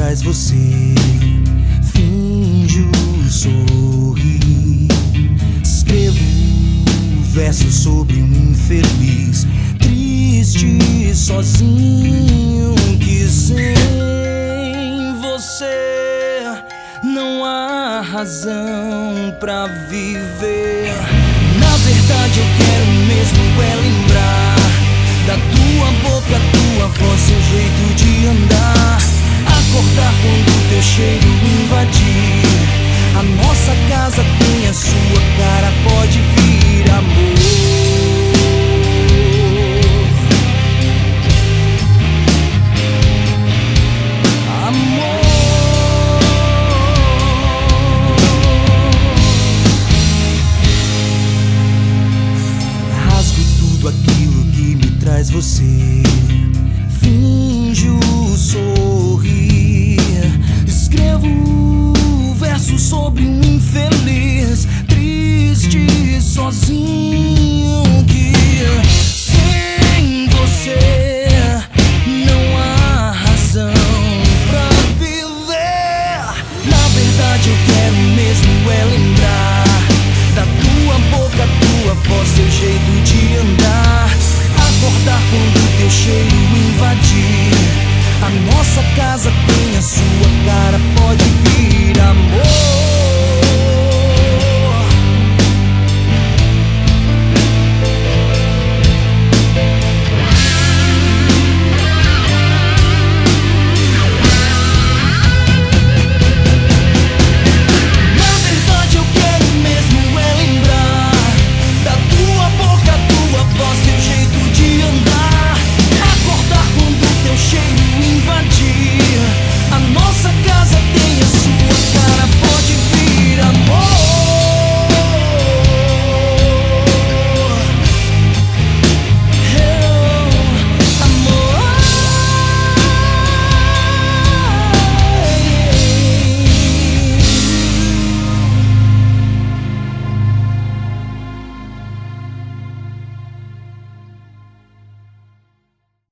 traz você. Finjo sorrir, escrevo versos sobre um infeliz, triste, sozinho, que sem você não há razão pra viver. Na verdade eu quero mesmo é lembrar da tua boca, tua voz, seu jeito de andar. Acordar quando teu cheiro invadir a nossa casa, tem a sua cara, pode vir amor. Aquilo que me traz você. Finjo sorrir, escrevo versos sobre um infeliz, triste, sozinho, que sem você não há razão pra viver. Na verdade eu quero mesmo é lembrar da tua boca, tua voz, seu jeito de andar. Acordar quando teu cheiro invadir a nossa casa, tem a sua cara, pode